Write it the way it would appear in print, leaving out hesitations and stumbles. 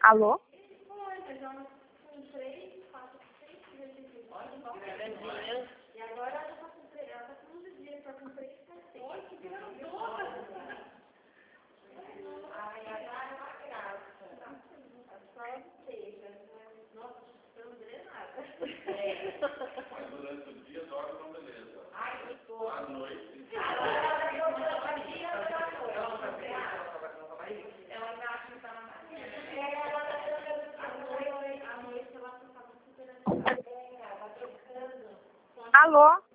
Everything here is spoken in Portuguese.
Alô? E agora ela tá com 15 dias pra cumprir. Oi, que grandona! Ai, agora é uma graça. Só seja. Nossa, não deu nada. Mas durante o dia dorme uma beleza. Ai, que gosto. À noite. Ela ainda acha que tá na marinha. À noite ela tá super. Alô?